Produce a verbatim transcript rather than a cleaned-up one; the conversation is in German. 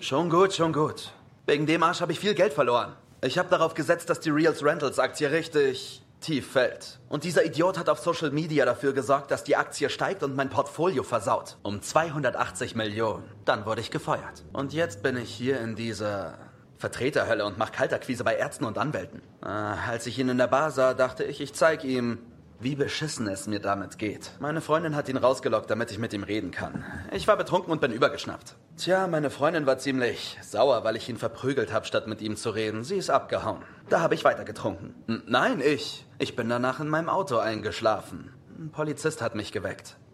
Schon gut, schon gut. Wegen dem Arsch habe ich viel Geld verloren. Ich habe darauf gesetzt, dass die Reals Rentals Aktie richtig tief fällt. Und dieser Idiot hat auf Social Media dafür gesorgt, dass die Aktie steigt und mein Portfolio versaut. Um zweihundertachtzig Millionen. Dann wurde ich gefeuert. Und jetzt bin ich hier in dieser Vertreterhölle und mache Kaltakquise bei Ärzten und Anwälten. Äh, als ich ihn in der Bar sah, dachte ich, ich zeige ihm, wie beschissen es mir damit geht. Meine Freundin hat ihn rausgelockt, damit ich mit ihm reden kann. Ich war betrunken und bin übergeschnappt. Tja, meine Freundin war ziemlich sauer, weil ich ihn verprügelt habe, statt mit ihm zu reden. Sie ist abgehauen. Da habe ich weiter getrunken. N- Nein, ich. Ich bin danach in meinem Auto eingeschlafen. Ein Polizist hat mich geweckt.